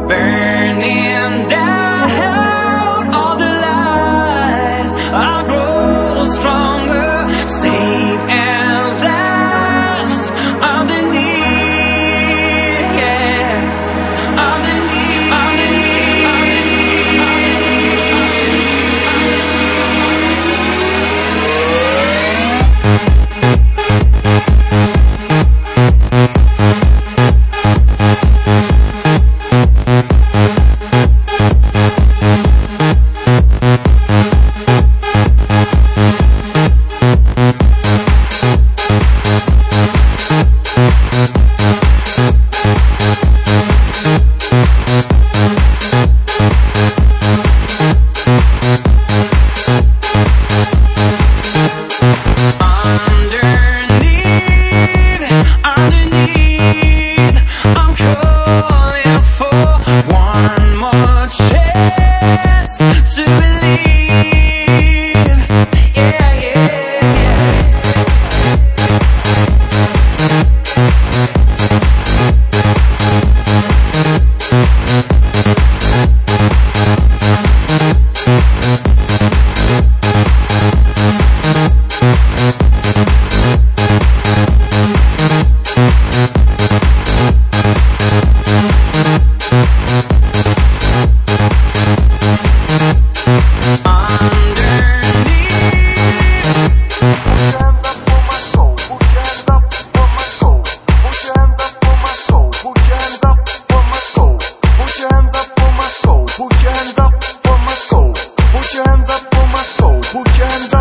burning down all the lies. I grow stronger, safe and last. I'm the need, yeah. I'm the need, I'm the need, I'm the need, I'm Put your hands up for my soul. Put your hands